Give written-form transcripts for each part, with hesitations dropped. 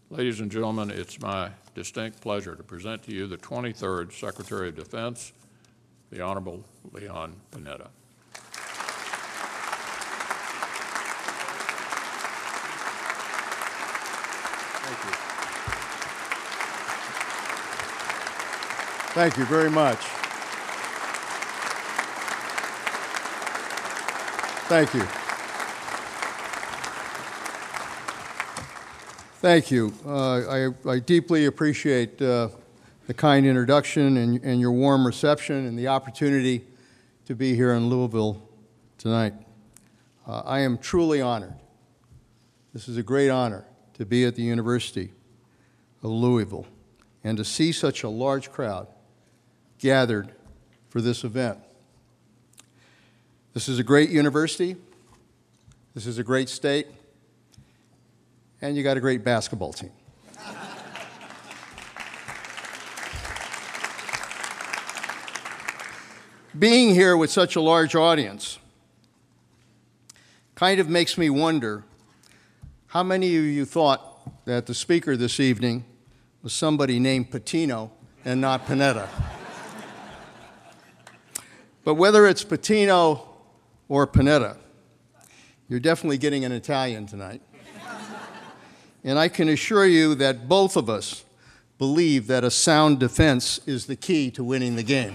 Ladies and gentlemen, it's my distinct pleasure to present to you the 23rd Secretary of Defense, the Honorable Leon Panetta. Thank you. Thank you very much. Thank you. Thank you. I deeply appreciate the kind introduction and your warm reception and the opportunity to be here in Louisville tonight. I am truly honored. This is a great honor to be at the University of Louisville and to see such a large crowd gathered for this event. This is a great university. This is a great state. And you got a great basketball team. Being here with such a large audience kind of makes me wonder how many of you thought that the speaker this evening was somebody named Patino and not Panetta. But whether it's Patino or Panetta, you're definitely getting an Italian tonight. And I can assure you that both of us believe that a sound defense is the key to winning the game.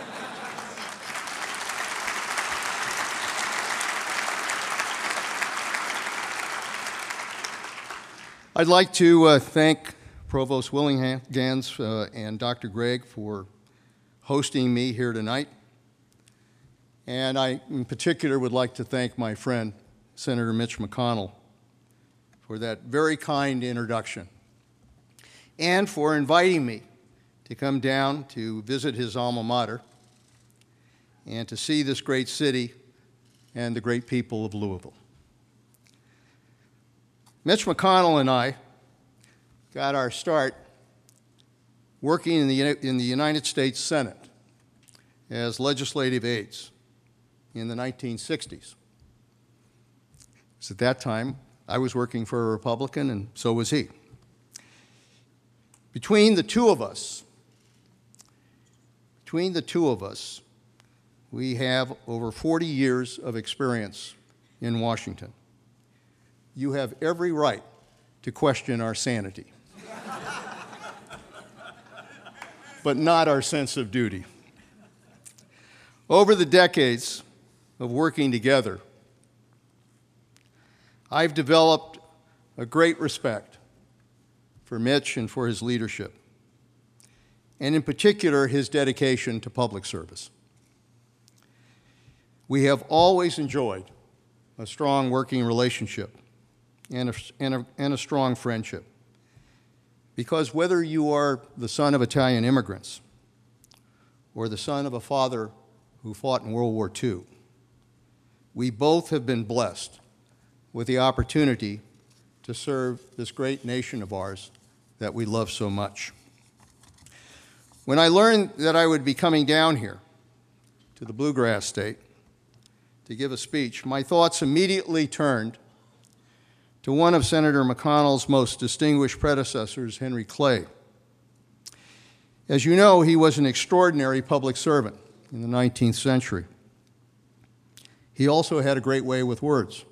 I'd like to thank Provost Willinghans and Dr. Gregg for hosting me here tonight. And I, in particular, would like to thank my friend, Senator Mitch McConnell, for that very kind introduction, and for inviting me to come down to visit his alma mater and to see this great city and the great people of Louisville. Mitch McConnell and I got our start working in the United States Senate as legislative aides in the 1960s. At that time, I was working for a Republican, and so was he. Between the two of us, we have over 40 years of experience in Washington. You have every right to question our sanity, but not our sense of duty. Over the decades of working together, I've developed a great respect for Mitch and for his leadership, and in particular, his dedication to public service. We have always enjoyed a strong working relationship and a strong friendship, because whether you are the son of Italian immigrants or the son of a father who fought in World War II, we both have been blessed with the opportunity to serve this great nation of ours that we love so much. When I learned that I would be coming down here to the Bluegrass State to give a speech, my thoughts immediately turned to one of Senator McConnell's most distinguished predecessors, Henry Clay. As you know, he was an extraordinary public servant in the 19th century. He also had a great way with words.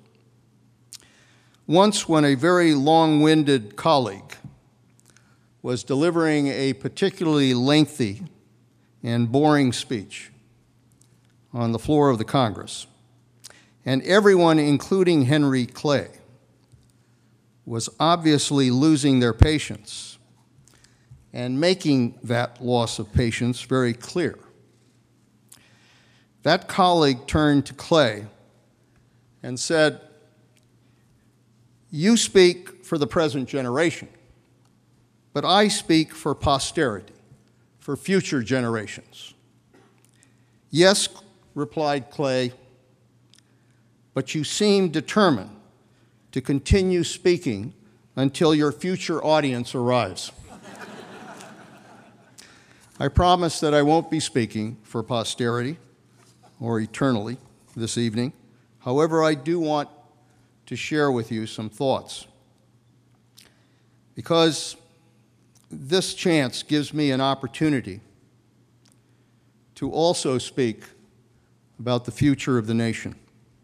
Once, when a very long-winded colleague was delivering a particularly lengthy and boring speech on the floor of the Congress, and everyone, including Henry Clay, was obviously losing their patience and making that loss of patience very clear, that colleague turned to Clay and said, "You speak for the present generation, but I speak for posterity, for future generations." "Yes," replied Clay, "but you seem determined to continue speaking until your future audience arrives." I promise that I won't be speaking for posterity or eternally this evening. However, I do want to share with you some thoughts. because this chance gives me an opportunity to also speak about the future of the nation.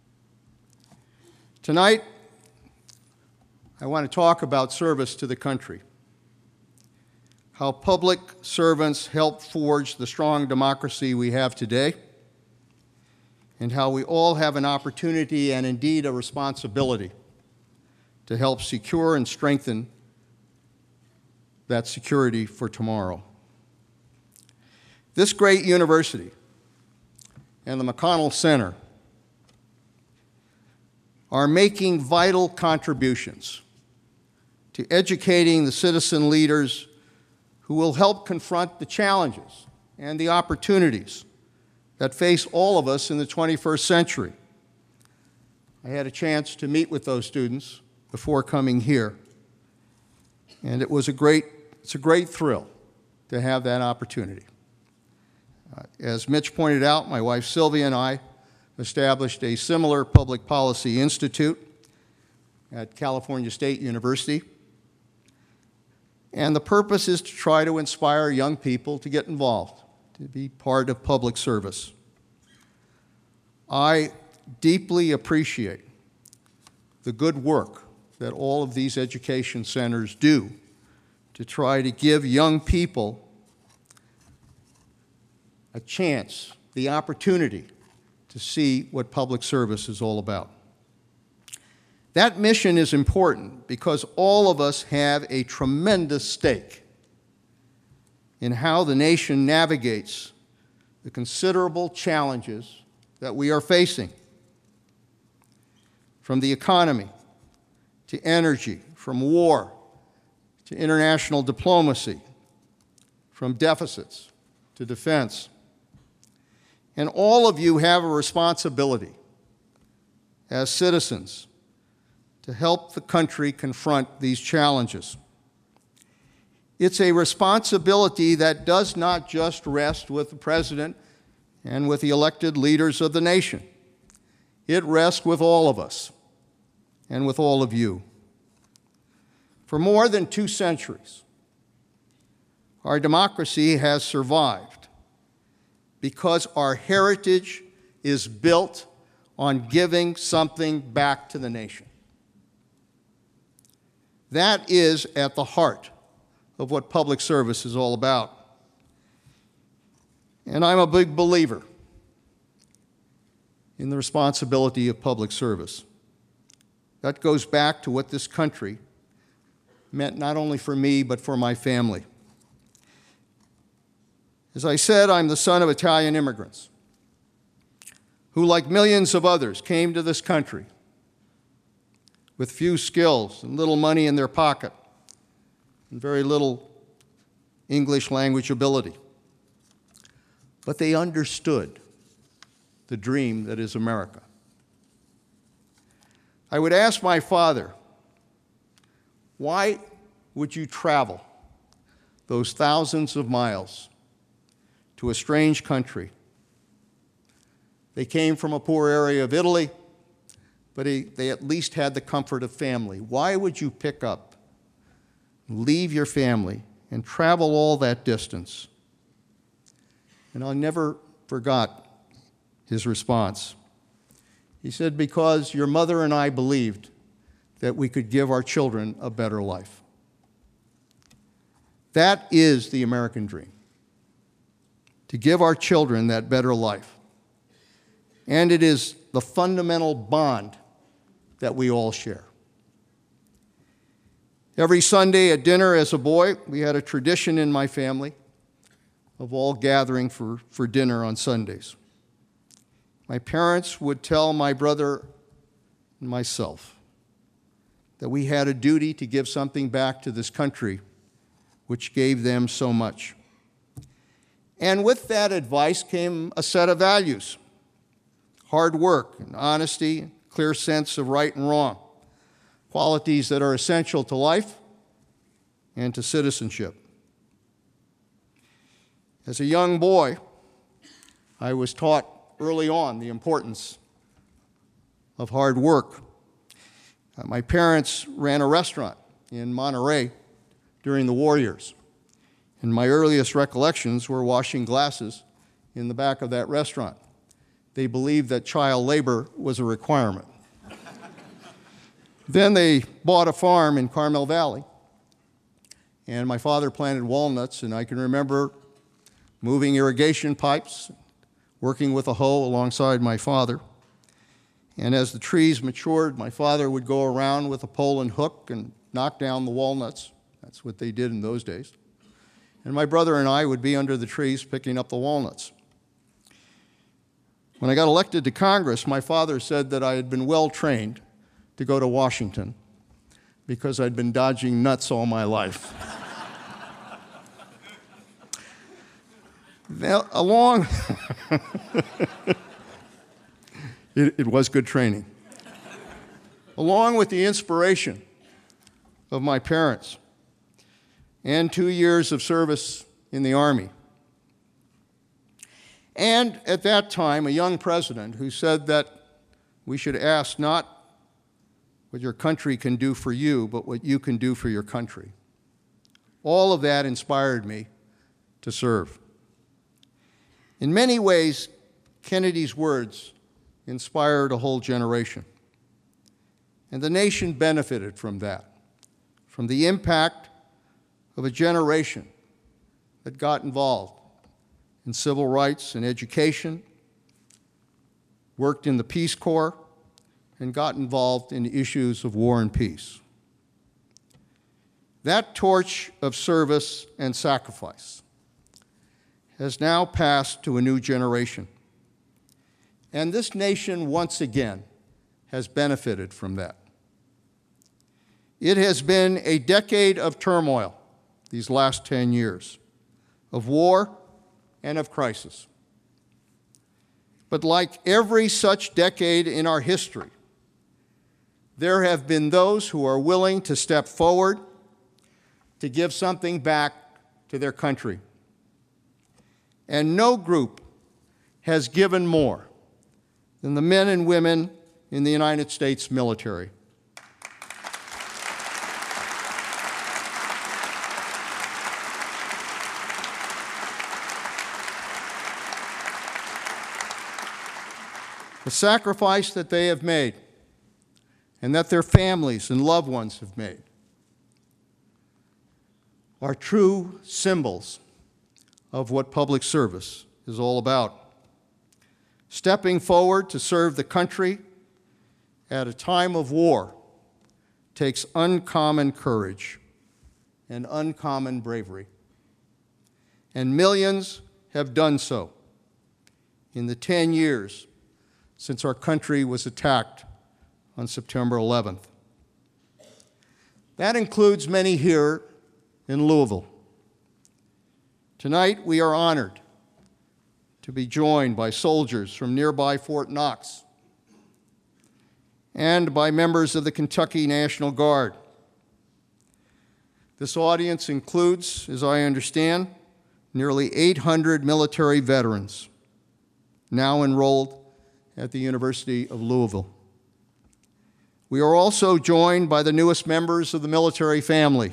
Tonight, I want to talk about service to the country, how public servants help forge the strong democracy we have today, and how we all have an opportunity and indeed a responsibility to help secure and strengthen that security for tomorrow. This great university and the McConnell Center are making vital contributions to educating the citizen leaders who will help confront the challenges and the opportunities that face all of us in the 21st century. I had a chance to meet with those students before coming here, and it's a great thrill to have that opportunity. As Mitch pointed out, my wife Sylvia and I established a similar public policy institute at California State University, and the purpose is to try to inspire young people to get involved, to be part of public service. I deeply appreciate the good work that all of these education centers do to try to give young people a chance, the opportunity to see what public service is all about. That mission is important because all of us have a tremendous stake in how the nation navigates the considerable challenges that we are facing, from the economy to energy, from war to international diplomacy, from deficits to defense. And all of you have a responsibility as citizens to help the country confront these challenges. It's a responsibility that does not just rest with the President and with the elected leaders of the nation. It rests with all of us and with all of you. For more than 2 centuries, our democracy has survived because our heritage is built on giving something back to the nation. That is at the heart of what public service is all about. And I'm a big believer in the responsibility of public service. That goes back to what this country meant not only for me, but for my family. As I said, I'm the son of Italian immigrants who, like millions of others, came to this country with few skills and little money in their pocket and very little English language ability. But they understood the dream that is America. I would ask my father, why would you travel those thousands of miles to a strange country? They came from a poor area of Italy, but they at least had the comfort of family. Why would you pick up, leave your family, and travel all that distance? And I never forgot his response. He said, because your mother and I believed that we could give our children a better life. That is the American dream, to give our children that better life. And it is the fundamental bond that we all share. Every Sunday at dinner as a boy, we had a tradition in my family of all gathering for dinner on Sundays. My parents would tell my brother and myself that we had a duty to give something back to this country which gave them so much. And with that advice came a set of values: hard work and honesty, clear sense of right and wrong, qualities that are essential to life and to citizenship. As a young boy, I was taught early on the importance of hard work. My parents ran a restaurant in Monterey during the war years. And my earliest recollections were washing glasses in the back of that restaurant. They believed that child labor was a requirement. Then they bought a farm in Carmel Valley, and my father planted walnuts, and I can remember moving irrigation pipes, working with a hoe alongside my father. And as the trees matured, my father would go around with a pole and hook and knock down the walnuts. That's what they did in those days. And my brother and I would be under the trees picking up the walnuts. When I got elected to Congress, my father said that I had been well trained to go to Washington because I'd been dodging nuts all my life. Now, it was good training. Along with the inspiration of my parents and 2 years of service in the Army, and at that time, a young president who said that we should ask not what your country can do for you, but what you can do for your country. All of that inspired me to serve. In many ways, Kennedy's words inspired a whole generation. And the nation benefited from that, from the impact of a generation that got involved in civil rights and education, worked in the Peace Corps, and got involved in issues of war and peace. That torch of service and sacrifice has now passed to a new generation. And this nation, once again, has benefited from that. It has been a decade of turmoil, these last 10 years, of war and of crisis. But like every such decade in our history, there have been those who are willing to step forward to give something back to their country. And no group has given more than the men and women in the United States military. The sacrifice that they have made and that their families and loved ones have made are true symbols of what public service is all about. Stepping forward to serve the country at a time of war takes uncommon courage and uncommon bravery. And millions have done so in the 10 years since our country was attacked on September 11th. That includes many here in Louisville. Tonight, we are honored to be joined by soldiers from nearby Fort Knox and by members of the Kentucky National Guard. This audience includes, as I understand, nearly 800 military veterans now enrolled at the University of Louisville. We are also joined by the newest members of the military family,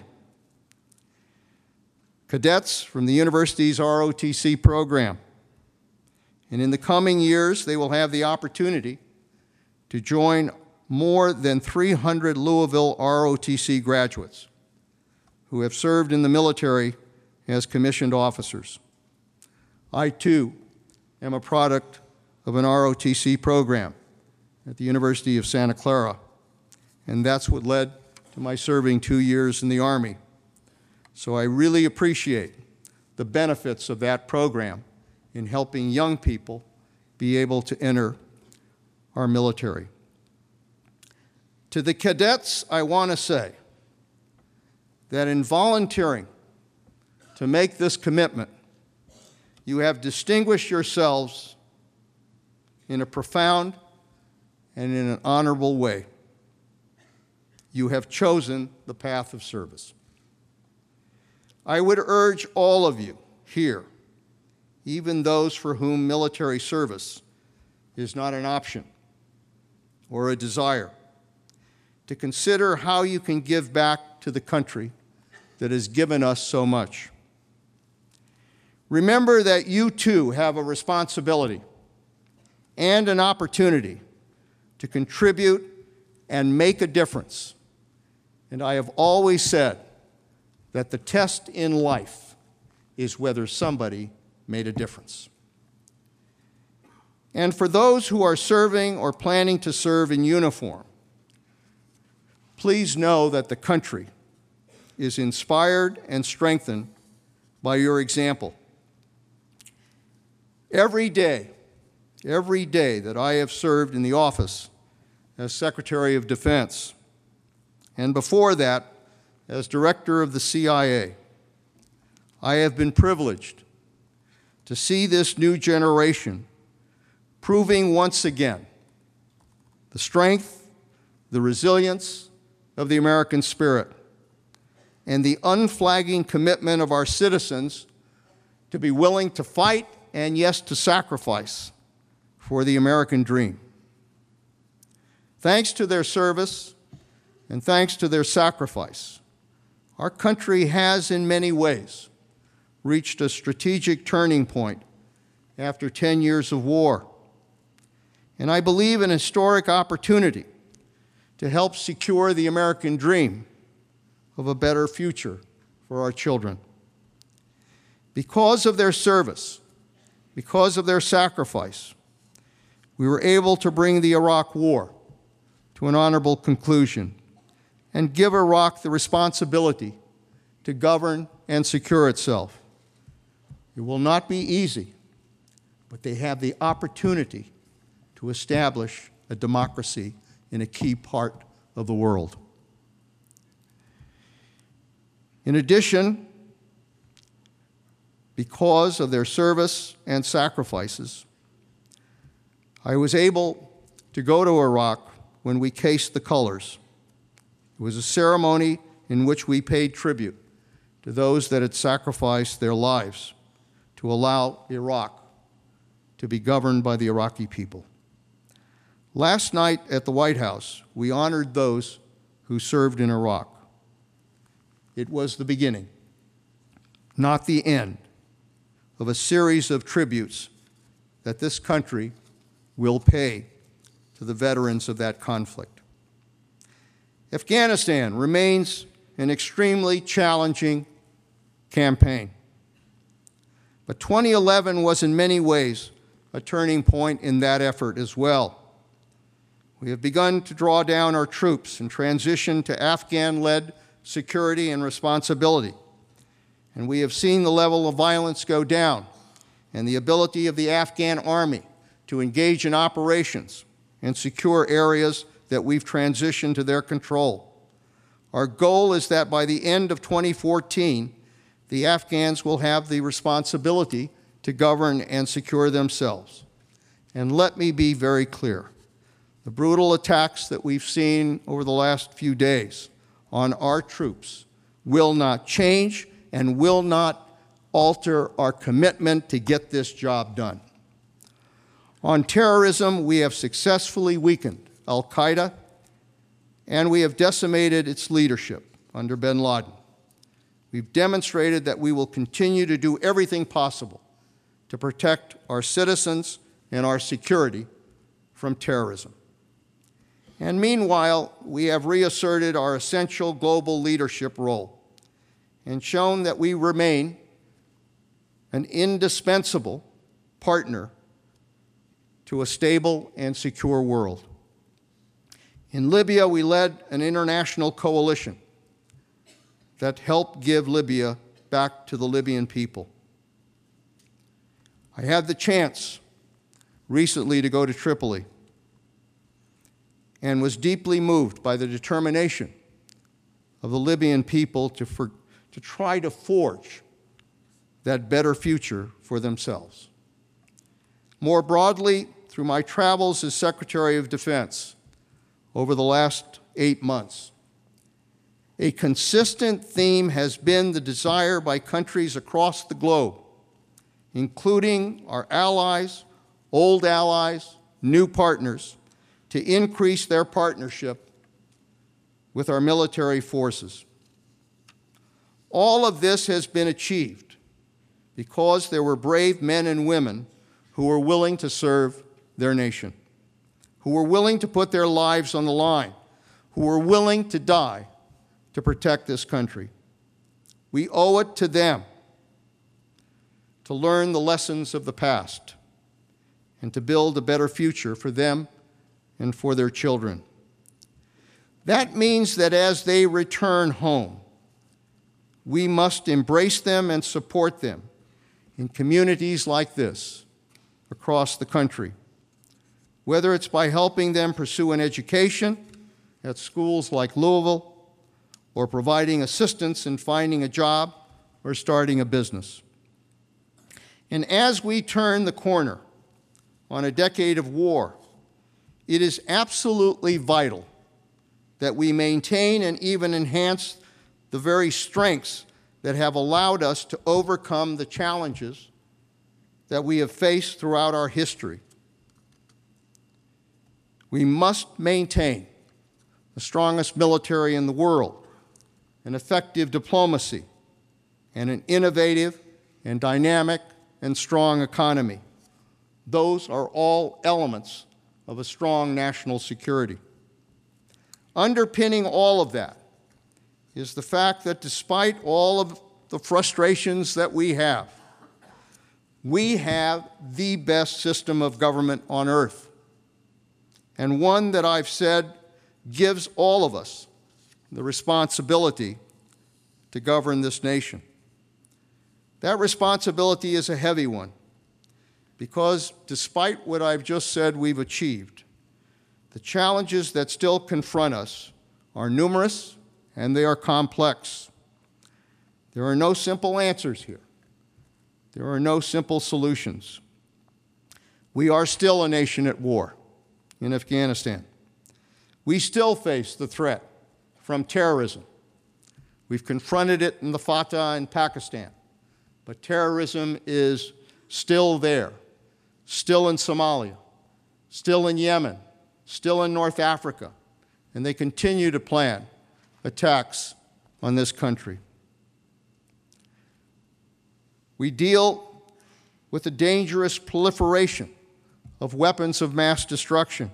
cadets from the university's ROTC program. And in the coming years, they will have the opportunity to join more than 300 Louisville ROTC graduates who have served in the military as commissioned officers. I, too, am a product of an ROTC program at the University of Santa Clara, and that's what led to my serving 2 years in the Army. So I really appreciate the benefits of that program in helping young people be able to enter our military. To the cadets, I want to say that in volunteering to make this commitment, you have distinguished yourselves in a profound and in an honorable way. You have chosen the path of service. I would urge all of you here, even those for whom military service is not an option or a desire, to consider how you can give back to the country that has given us so much. Remember that you too have a responsibility and an opportunity to contribute and make a difference. And I have always said that the test in life is whether somebody made a difference. And for those who are serving or planning to serve in uniform, please know that the country is inspired and strengthened by your example. Every day that I have served in the office as Secretary of Defense, and before that, as Director of the CIA, I have been privileged to see this new generation proving once again the strength, the resilience of the American spirit, and the unflagging commitment of our citizens to be willing to fight and, yes, to sacrifice for the American dream. Thanks to their service and thanks to their sacrifice, our country has in many ways reached a strategic turning point after 10 years of war. And I believe an historic opportunity to help secure the American dream of a better future for our children. Because of their service, because of their sacrifice, we were able to bring the Iraq War to an honorable conclusion and give Iraq the responsibility to govern and secure itself. It will not be easy, but they have the opportunity to establish a democracy in a key part of the world. In addition, because of their service and sacrifices, I was able to go to Iraq when we cased the colors. It was a ceremony in which we paid tribute to those that had sacrificed their lives to allow Iraq to be governed by the Iraqi people. Last night at the White House, we honored those who served in Iraq. It was the beginning, not the end, of a series of tributes that this country will pay to the veterans of that conflict. Afghanistan remains an extremely challenging campaign. But 2011 was in many ways a turning point in that effort as well. We have begun to draw down our troops and transition to Afghan-led security and responsibility. And we have seen the level of violence go down and the ability of the Afghan army to engage in operations and secure areas that we've transitioned to their control. Our goal is that by the end of 2014, the Afghans will have the responsibility to govern and secure themselves. And let me be very clear. The brutal attacks that we've seen over the last few days on our troops will not change and will not alter our commitment to get this job done. On terrorism, we have successfully weakened al-Qaeda, and we have decimated its leadership under bin Laden. We've demonstrated that we will continue to do everything possible to protect our citizens and our security from terrorism. And meanwhile, we have reasserted our essential global leadership role and shown that we remain an indispensable partner to a stable and secure world. In Libya, we led an international coalition that helped give Libya back to the Libyan people. I had the chance recently to go to Tripoli and was deeply moved by the determination of the Libyan people to try to forge that better future for themselves. More broadly, through my travels as Secretary of Defense over the last 8 months, a consistent theme has been the desire by countries across the globe, including our allies, old allies, new partners, to increase their partnership with our military forces. All of this has been achieved because there were brave men and women who were willing to serve their nation, who were willing to put their lives on the line, who were willing to die to protect this country. We owe it to them to learn the lessons of the past and to build a better future for them and for their children. That means that as they return home, we must embrace them and support them in communities like this across the country, whether it's by helping them pursue an education at schools like Louisville, or providing assistance in finding a job or starting a business. And as we turn the corner on a decade of war, it is absolutely vital that we maintain and even enhance the very strengths that have allowed us to overcome the challenges that we have faced throughout our history. We must maintain the strongest military in the world, an effective diplomacy, and an innovative and dynamic and strong economy. Those are all elements of a strong national security. Underpinning all of that is the fact that despite all of the frustrations that we have the best system of government on earth, and one that I've said gives all of us the responsibility to govern this nation. That responsibility is a heavy one, because despite what I've just said we've achieved, the challenges that still confront us are numerous and they are complex. There are no simple answers here. There are no simple solutions. We are still a nation at war in Afghanistan. We still face the threat from terrorism. We've confronted it in the Fatah in Pakistan, but terrorism is still there, still in Somalia, still in Yemen, still in North Africa, and they continue to plan attacks on this country. We deal with the dangerous proliferation of weapons of mass destruction.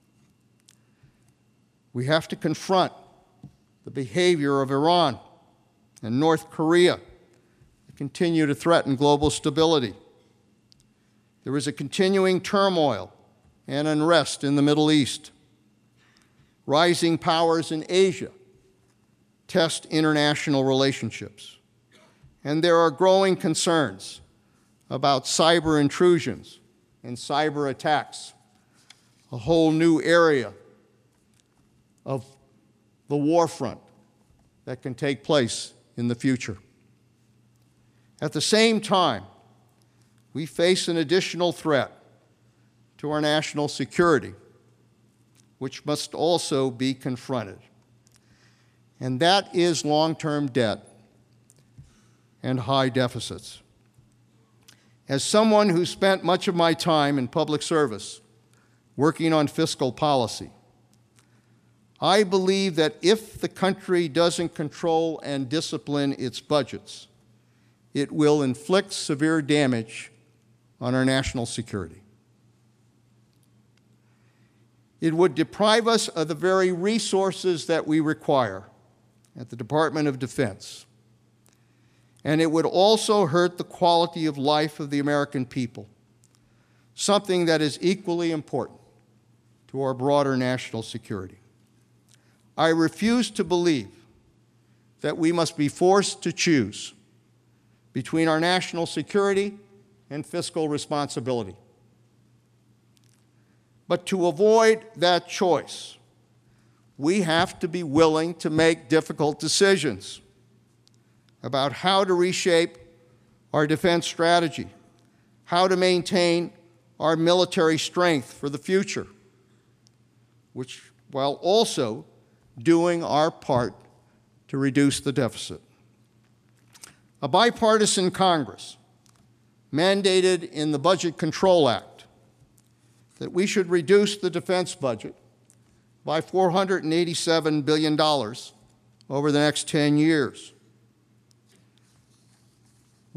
We have to confront the behavior of Iran and North Korea that continue to threaten global stability. There is a continuing turmoil and unrest in the Middle East. Rising powers in Asia test international relationships. And there are growing concerns about cyber intrusions and cyber attacks, a whole new area of the war front that can take place in the future. At the same time, we face an additional threat to our national security, which must also be confronted. And that is long-term debt and high deficits. As someone who spent much of my time in public service working on fiscal policy, I believe that if the country doesn't control and discipline its budgets, it will inflict severe damage on our national security. It would deprive us of the very resources that we require at the Department of Defense. And it would also hurt the quality of life of the American people, something that is equally important to our broader national security. I refuse to believe that we must be forced to choose between our national security and fiscal responsibility. But to avoid that choice, we have to be willing to make difficult decisions about how to reshape our defense strategy, how to maintain our military strength for the future, while also doing our part to reduce the deficit. A bipartisan Congress mandated in the Budget Control Act that we should reduce the defense budget by $487 billion over the next 10 years.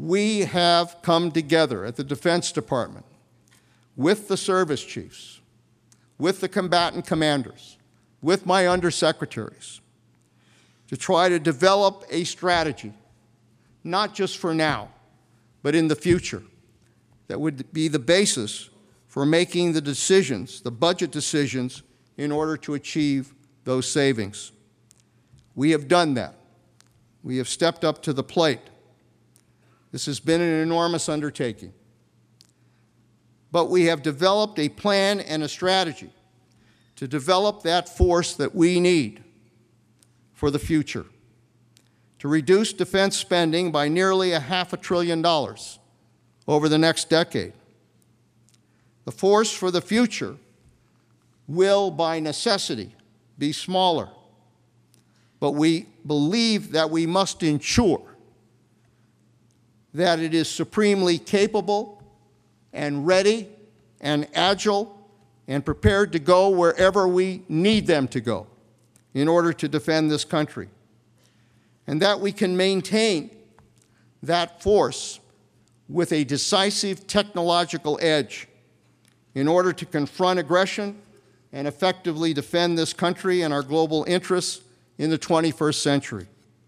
we have come together at the Defense Department with the service chiefs, with the combatant commanders, with my undersecretaries, to try to develop a strategy, not just for now, but in the future, that would be the basis for making the decisions, the budget decisions, in order to achieve those savings. We have done that. We have stepped up to the plate. This has been an enormous undertaking. But we have developed a plan and a strategy to develop that force that we need for the future, to reduce defense spending by nearly $500 billion over the next decade. The force for the future will, by necessity, be smaller, but we believe that we must ensure that it is supremely capable and ready and agile and prepared to go wherever we need them to go in order to defend this country, and that we can maintain that force with a decisive technological edge in order to confront aggression and effectively defend this country and our global interests in the 21st century.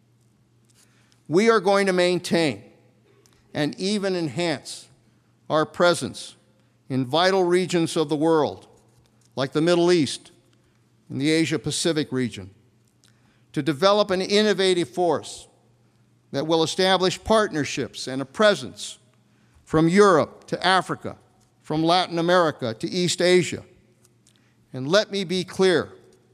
We are going to maintain and even enhance our presence in vital regions of the world, like the Middle East and the Asia-Pacific region, to develop an innovative force that will establish partnerships and a presence from Europe to Africa, from Latin America to East Asia. And let me be clear,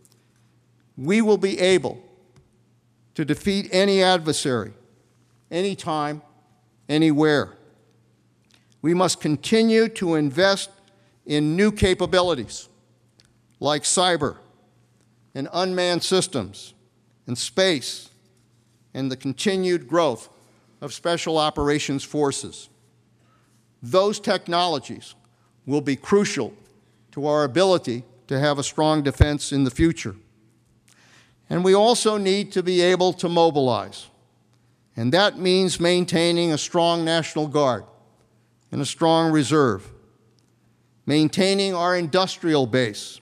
we will be able to defeat any adversary, anytime, anywhere. We must continue to invest in new capabilities like cyber and unmanned systems and space and the continued growth of special operations forces. Those technologies will be crucial to our ability to have a strong defense in the future. And we also need to be able to mobilize. And that means maintaining a strong National Guard and a strong reserve, maintaining our industrial base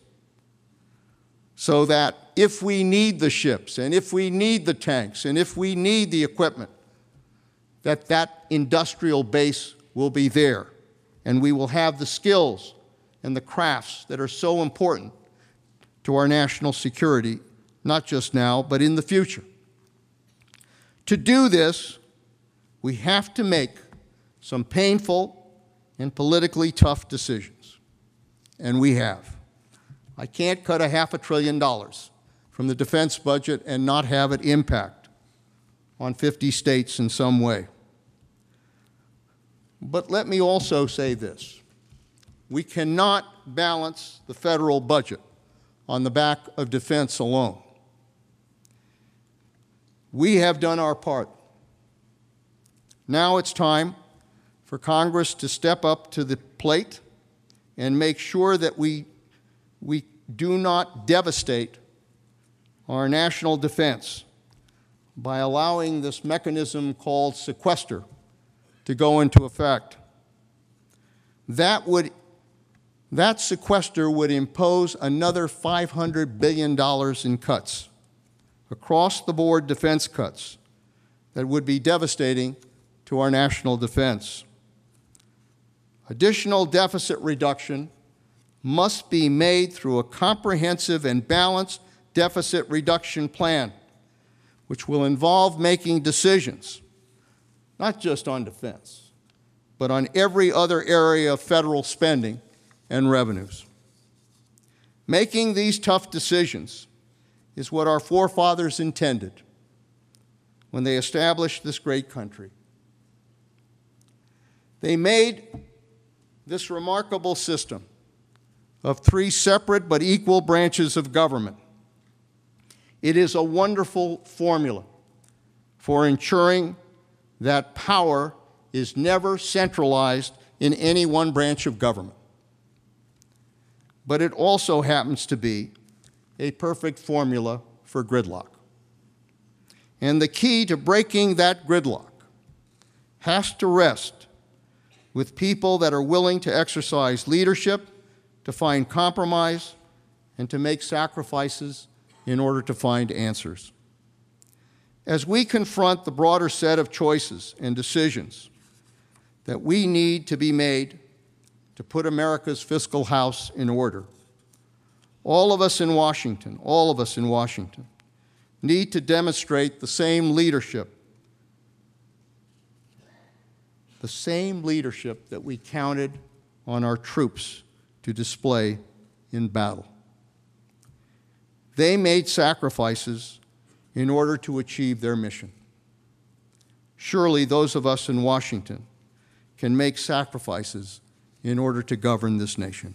so that if we need the ships and if we need the tanks and if we need the equipment, that industrial base will be there, and we will have the skills and the crafts that are so important to our national security, not just now, but in the future. To do this, we have to make some painful and politically tough decisions, and we have. I can't cut $500 billion from the defense budget and not have it impact on 50 states in some way. But let me also say this. We cannot balance the federal budget on the back of defense alone. We have done our part. Now it's time for Congress to step up to the plate and make sure that we do not devastate our national defense by allowing this mechanism called sequester to go into effect. That sequester would impose another $500 billion in cuts, across-the-board defense cuts, that would be devastating to our national defense. Additional deficit reduction must be made through a comprehensive and balanced deficit reduction plan, which will involve making decisions, not just on defense, but on every other area of federal spending and revenues. Making these tough decisions is what our forefathers intended when they established this great country. They made this remarkable system of 3 separate but equal branches of government. It is a wonderful formula for ensuring that power is never centralized in any one branch of government. But it also happens to be a perfect formula for gridlock. And the key to breaking that gridlock has to rest with people that are willing to exercise leadership, to find compromise, and to make sacrifices in order to find answers. As we confront the broader set of choices and decisions that we need to be made to put America's fiscal house in order, all of us in Washington need to demonstrate the same leadership that we counted on our troops to display in battle. They made sacrifices in order to achieve their mission. Surely those of us in Washington can make sacrifices in order to govern this nation.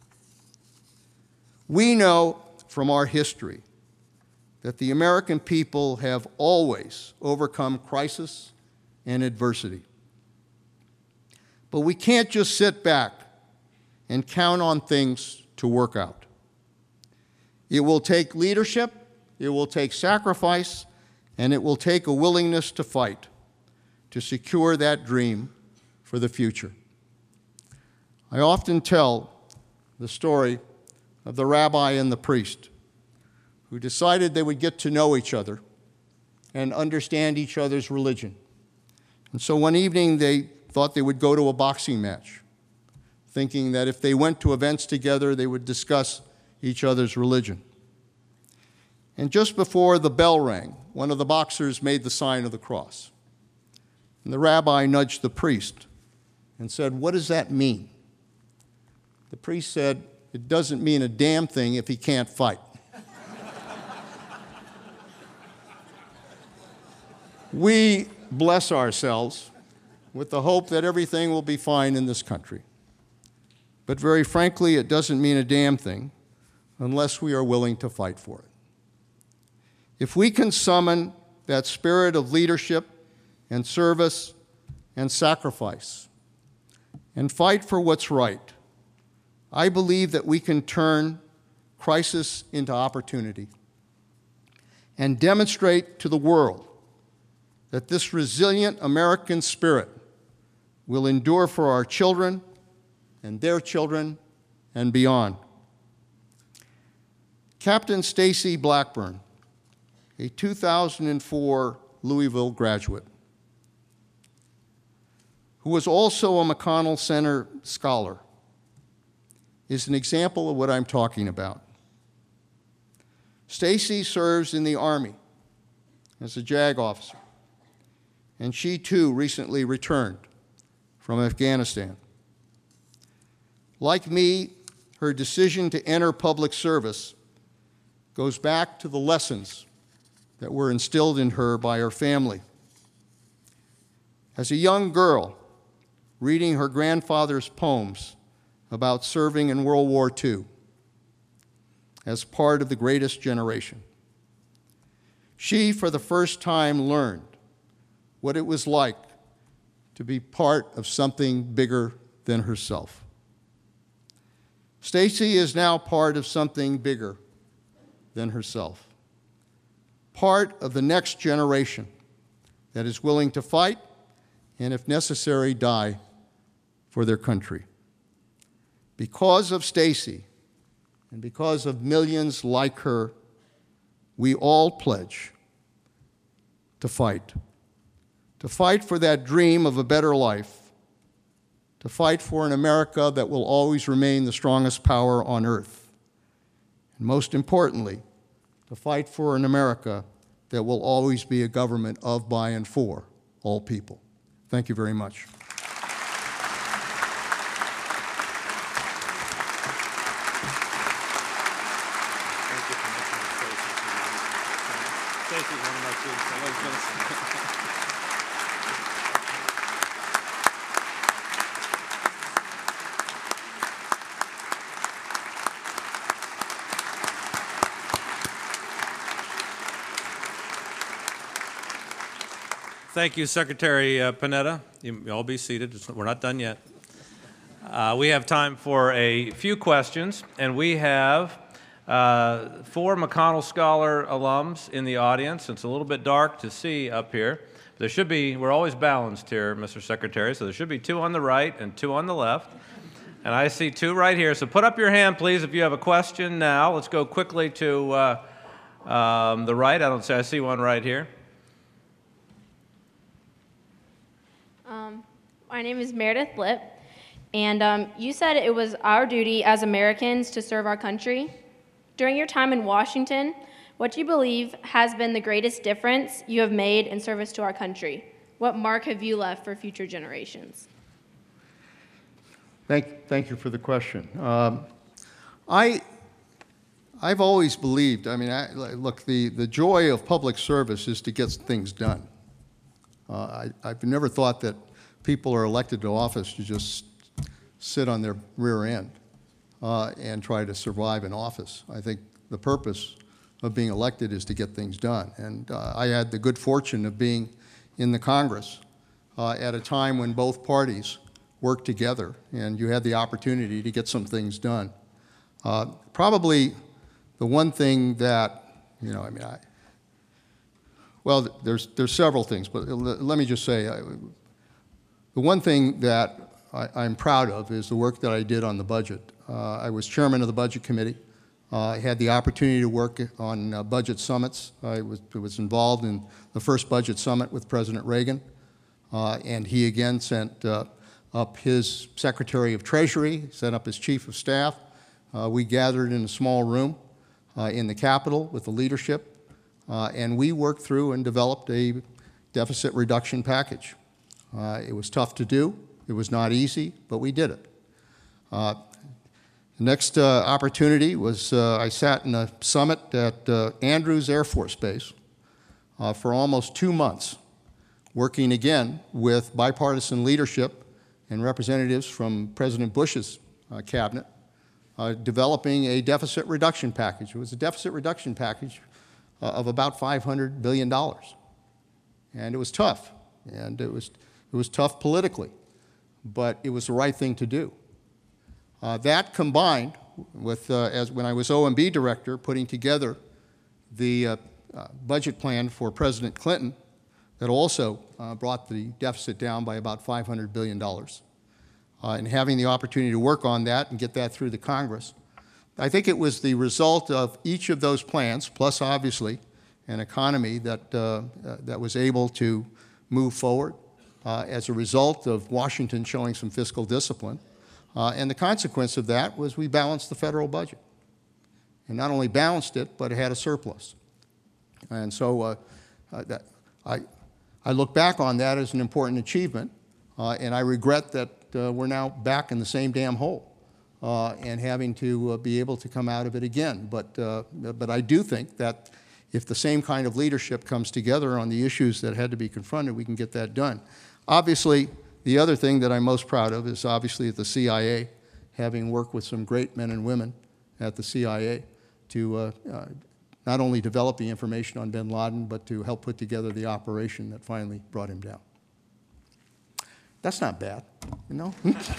We know from our history that the American people have always overcome crisis and adversity. But we can't just sit back and count on things to work out. It will take leadership, it will take sacrifice, and it will take a willingness to fight to secure that dream for the future. I often tell the story of the rabbi and the priest who decided they would get to know each other and understand each other's religion. And so one evening they thought they would go to a boxing match, thinking that if they went to events together, they would discuss each other's religion. And just before the bell rang, one of the boxers made the sign of the cross. And the rabbi nudged the priest and said, "What does that mean?" The priest said, "It doesn't mean a damn thing if he can't fight." We bless ourselves with the hope that everything will be fine in this country. But very frankly, it doesn't mean a damn thing unless we are willing to fight for it. If we can summon that spirit of leadership and service and sacrifice and fight for what's right, I believe that we can turn crisis into opportunity and demonstrate to the world that this resilient American spirit will endure for our children and their children and beyond. Captain Stacy Blackburn, a 2004 Louisville graduate, who was also a McConnell Center scholar, is an example of what I'm talking about. Stacy serves in the Army as a JAG officer, and she too recently returned from Afghanistan. Like me, her decision to enter public service goes back to the lessons that were instilled in her by her family. As a young girl, reading her grandfather's poems about serving in World War II as part of the greatest generation, she, for the first time, learned what it was like to be part of something bigger than herself. Stacy is now part of something bigger than herself, part of the next generation that is willing to fight and, if necessary, die for their country. Because of Stacy and because of millions like her, we all pledge to fight for that dream of a better life, to fight for an America that will always remain the strongest power on earth, and most importantly, to fight for an America that will always be a government of, by, and for all people. Thank you very much. Thank you, Secretary Panetta. You all be seated. We're not done yet. We have time for a few questions, and we have 4 McConnell Scholar alums in the audience. It's a little bit dark to see up here, There should be, we're always balanced here, Mr. Secretary, so there should be 2 on the right and 2 on the left. And I see 2 right here. So put up your hand, please, if you have a question now. Let's go quickly to the right. I see one right here. My name is Meredith Lipp, and you said it was our duty as Americans to serve our country. During your time in Washington, what do you believe has been the greatest difference you have made in service to our country? What mark have you left for future generations? Thank you for the question. I've always believed, look, the joy of public service is to get things done. I've never thought that people are elected to office to just sit on their rear end and try to survive in office. I think the purpose of being elected is to get things done. And I had the good fortune of being in the Congress at a time when both parties worked together and you had the opportunity to get some things done. Probably the one thing that, well, there's several things, but let me just say, the one thing that I'm proud of is the work that I did on the budget. I was chairman of the Budget Committee. I had the opportunity to work on budget summits. I was involved in the first budget summit with President Reagan, and he again sent up his Secretary of Treasury, sent up his Chief of Staff. We gathered in a small room in the Capitol with the leadership, and we worked through and developed a deficit reduction package. It was tough to do. It was not easy, but we did it. The next opportunity was I sat in a summit at Andrews Air Force Base for almost 2 months, working again with bipartisan leadership and representatives from President Bush's cabinet, developing a deficit reduction package. It was a deficit reduction package of about $500 billion. And it was tough, and it was tough politically, but it was the right thing to do. That combined with, when I was OMB director, putting together the budget plan for President Clinton that also brought the deficit down by about $500 billion. And having the opportunity to work on that and get that through the Congress. I think it was the result of each of those plans, plus obviously an economy that was able to move forward as a result of Washington showing some fiscal discipline. And the consequence of that was we balanced the federal budget. And not only balanced it, but it had a surplus. And so I look back on that as an important achievement, and I regret that we're now back in the same damn hole and having to be able to come out of it again. But I do think that if the same kind of leadership comes together on the issues that had to be confronted, we can get that done. Obviously, the other thing that I'm most proud of is obviously at the CIA, having worked with some great men and women at the CIA to not only develop the information on bin Laden, but to help put together the operation that finally brought him down. That's not bad, you know?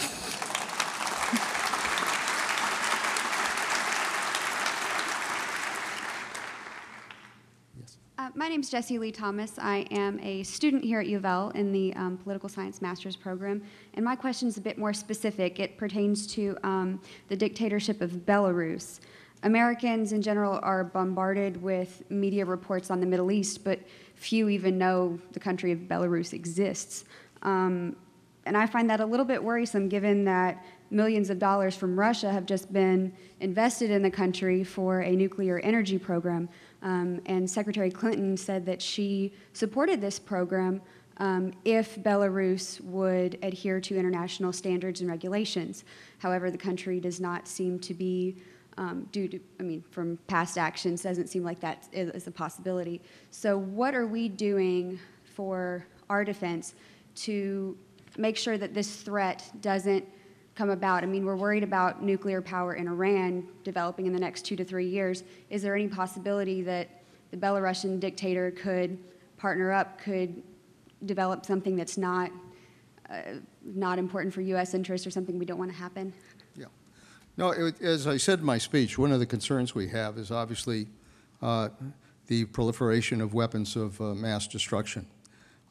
My name is Jessie Lee Thomas. I am a student here at U of L in the Political Science Master's program, and my question is a bit more specific. It pertains to the dictatorship of Belarus. Americans in general are bombarded with media reports on the Middle East, but few even know the country of Belarus exists. And I find that a little bit worrisome given that millions of dollars from Russia have just been invested in the country for a nuclear energy program. And Secretary Clinton said that she supported this program if Belarus would adhere to international standards and regulations. However, the country does not seem to be, from past actions, doesn't seem like that is a possibility. So what are we doing for our defense to make sure that this threat doesn't come about? I mean, we're worried about nuclear power in Iran developing in the next 2 to 3 years. Is there any possibility that the Belarusian dictator could partner up, could develop something that's not important for U.S. interests or something we don't want to happen? Yeah. No, as I said in my speech, one of the concerns we have is obviously the proliferation of weapons of mass destruction.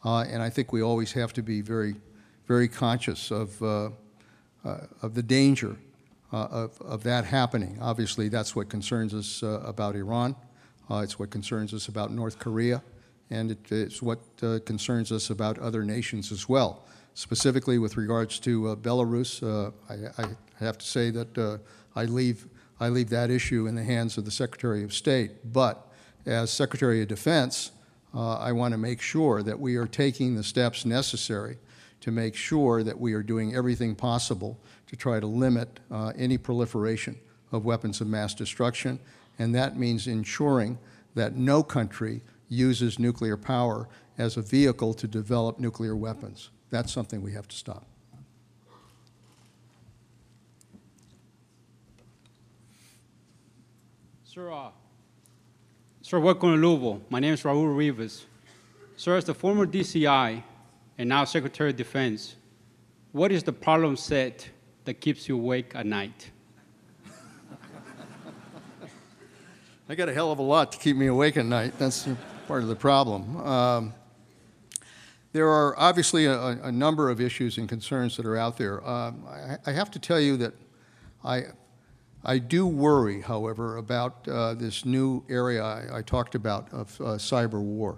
And I think we always have to be very, very conscious of the danger of that happening. Obviously, that's what concerns us about Iran. It's what concerns us about North Korea, and it's what concerns us about other nations as well. Specifically with regards to Belarus, I have to say that I leave that issue in the hands of the Secretary of State. But as Secretary of Defense, I want to make sure that we are taking the steps necessary to make sure that we are doing everything possible to try to limit any proliferation of weapons of mass destruction, and that means ensuring that no country uses nuclear power as a vehicle to develop nuclear weapons. That's something we have to stop. Sir, welcome to Louisville. My name is Raul Rivas. Sir, as the former DCI and now Secretary of Defense, what is the problem set that keeps you awake at night? I got a hell of a lot to keep me awake at night. That's part of the problem. There are obviously a number of issues and concerns that are out there. I have to tell you that I do worry, however, about this new area I talked about of cyber war.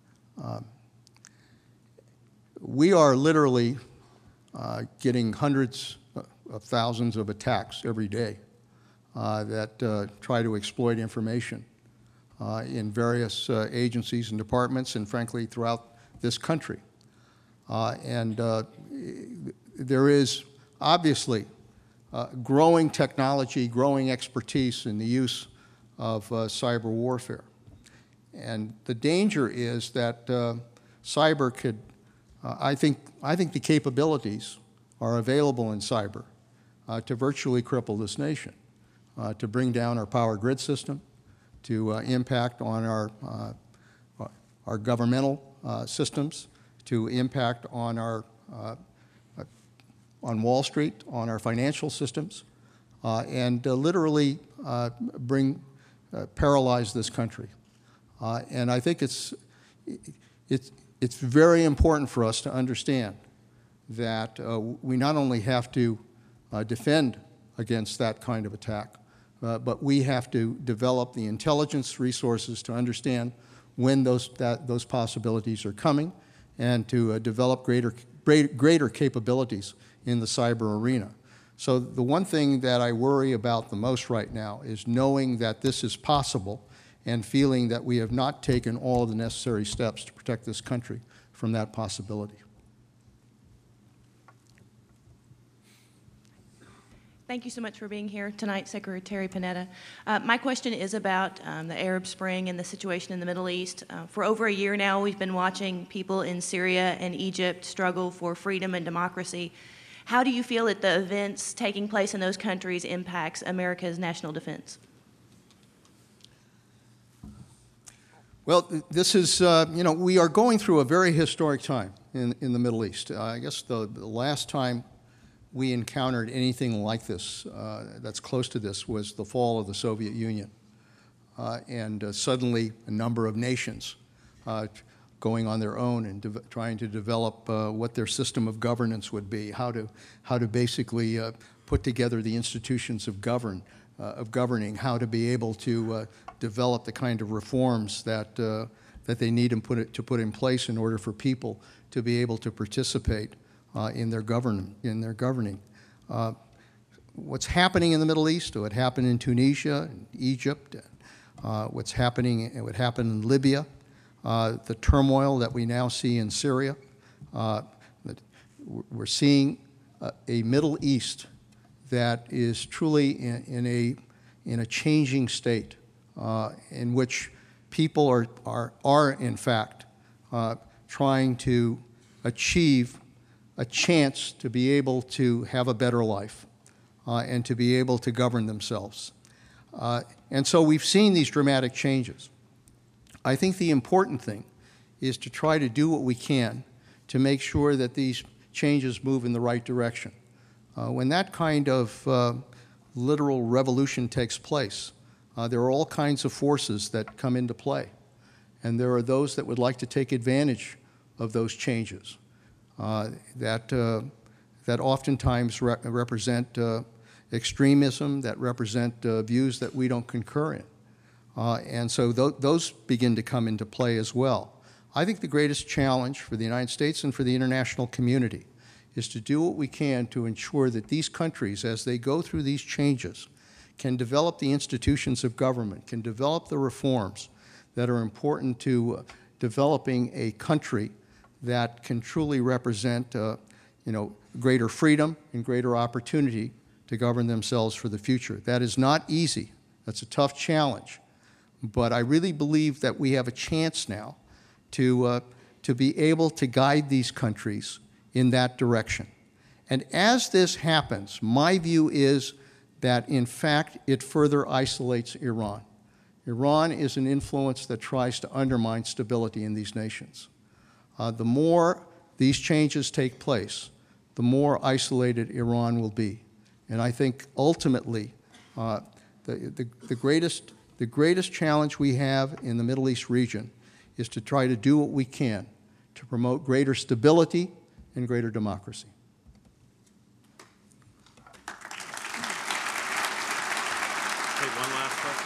We are literally getting hundreds of thousands of attacks every day that try to exploit information in various agencies and departments, and frankly throughout this country. There is obviously growing technology, growing expertise in the use of cyber warfare. And the danger is that cyber could, I think the capabilities are available in cyber to virtually cripple this nation, to bring down our power grid system, to impact on our governmental systems, to impact on on Wall Street, on our financial systems, and literally paralyze this country. And I think it's very important for us to understand that we not only have to defend against that kind of attack, but we have to develop the intelligence resources to understand when those possibilities are coming, and to develop greater capabilities in the cyber arena. So the one thing that I worry about the most right now is knowing that this is possible and feeling that we have not taken all of the necessary steps to protect this country from that possibility. Thank you so much for being here tonight, Secretary Panetta. My question is about the Arab Spring and the situation in the Middle East. For over a year now, we've been watching people in Syria and Egypt struggle for freedom and democracy. How do you feel that the events taking place in those countries impacts America's national defense? Well, this is, we are going through a very historic time in the Middle East. I guess the last time we encountered anything like this, that's close to this, was the fall of the Soviet Union. Suddenly, a number of nations going on their own and trying to develop what their system of governance would be, how to basically put together the institutions of governing, how to be able to develop the kind of reforms that they need to put in place in order for people to be able to participate in their governing. What's happening in the Middle East, what happened in Tunisia, and Egypt, what happened in Libya, the turmoil that we now see in Syria. We're seeing a Middle East that is truly in a changing state, in which people are in fact trying to achieve a chance to be able to have a better life and to be able to govern themselves. And so we've seen these dramatic changes. I think the important thing is to try to do what we can to make sure that these changes move in the right direction. When that kind of literal revolution takes place, there are all kinds of forces that come into play. And there are those that would like to take advantage of those changes that oftentimes represent extremism, that represent views that we don't concur in. And so those begin to come into play as well. I think the greatest challenge for the United States and for the international community is to do what we can to ensure that these countries, as they go through these changes, can develop the institutions of government, can develop the reforms that are important to developing a country that can truly represent greater freedom and greater opportunity to govern themselves for the future. That is not easy. That's a tough challenge. But I really believe that we have a chance now to be able to guide these countries in that direction. And as this happens, my view is that, in fact, it further isolates Iran. Iran is an influence that tries to undermine stability in these nations. The more these changes take place, the more isolated Iran will be. And I think ultimately the greatest challenge we have in the Middle East region is to try to do what we can to promote greater stability and greater democracy. Take one last question.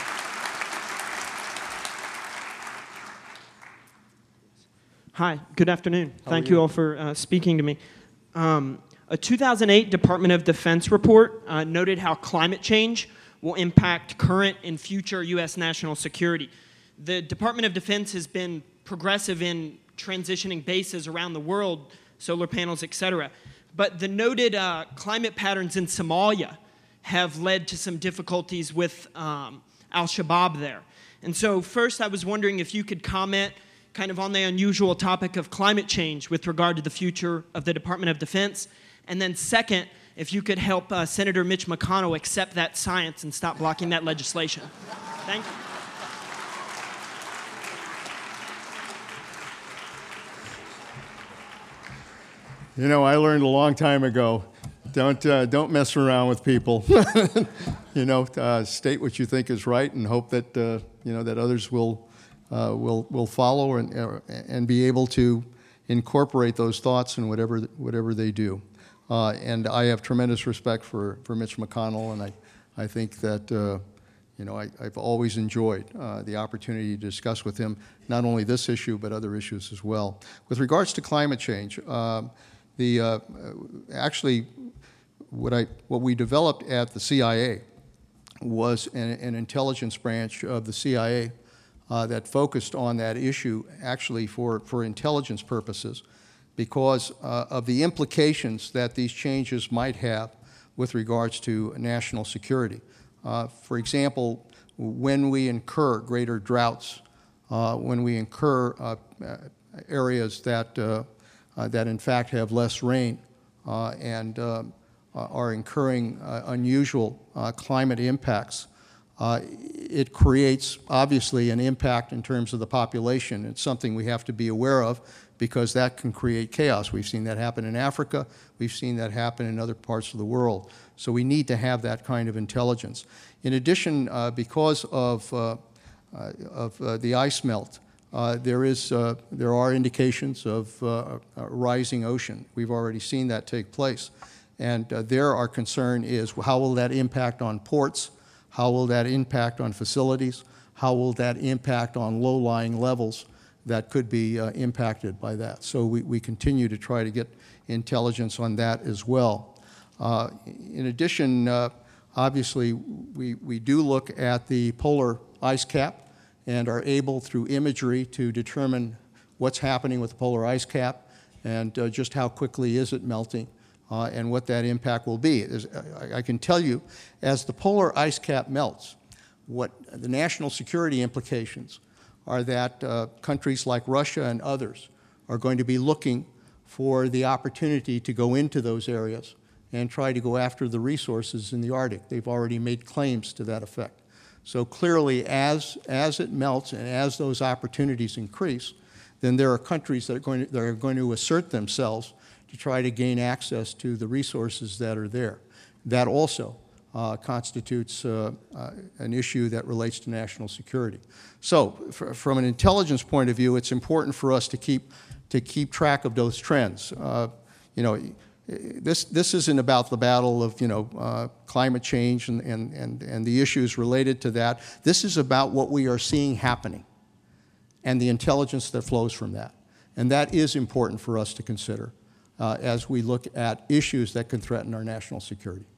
Hi, good afternoon. How Thank are you? you all for speaking to me. A 2008 Department of Defense report noted how climate change will impact current and future U.S. national security. The Department of Defense has been progressive in transitioning bases around the world, solar panels, et cetera. But the noted climate patterns in Somalia have led to some difficulties with al-Shabaab there. And so first I was wondering if you could comment kind of on the unusual topic of climate change with regard to the future of the Department of Defense. And then second, if you could help Senator Mitch McConnell accept that science and stop blocking that legislation. Thank you. You know, I learned a long time ago, don't mess around with people. State what you think is right and hope that that others will follow and be able to incorporate those thoughts in whatever they do. And I have tremendous respect for Mitch McConnell, and I think that I've always enjoyed the opportunity to discuss with him not only this issue but other issues as well. With regards to climate change, actually what we developed at the CIA was an intelligence branch of the CIA that focused on that issue actually for intelligence purposes because of the implications that these changes might have with regards to national security. For example, when we incur greater droughts, when we incur areas that in fact have less rain and are incurring unusual climate impacts, it creates obviously an impact in terms of the population. It's something we have to be aware of because that can create chaos. We've seen that happen in Africa. We've seen that happen in other parts of the world. So we need to have that kind of intelligence. In addition, because of the ice melt, there are indications of a rising ocean. We've already seen that take place. And there our concern is how will that impact on ports? How will that impact on facilities? How will that impact on low-lying levels that could be impacted by that? So we continue to try to get intelligence on that as well. In addition, obviously, we do look at the polar ice cap and are able through imagery to determine what's happening with the polar ice cap and just how quickly is it melting. And what that impact will be. I can tell you, as the polar ice cap melts, what the national security implications are that countries like Russia and others are going to be looking for the opportunity to go into those areas and try to go after the resources in the Arctic. They've already made claims to that effect. So clearly, as it melts and as those opportunities increase, then there are countries that are going to assert themselves to try to gain access to the resources that are there. That also constitutes an issue that relates to national security. So from an intelligence point of view, it's important for us to keep to keep track of those trends. You know, this isn't about the battle of, you know, climate change and the issues related to that. This is about what we are seeing happening and the intelligence that flows from that. And that is important for us to consider as we look at issues that can threaten our national security.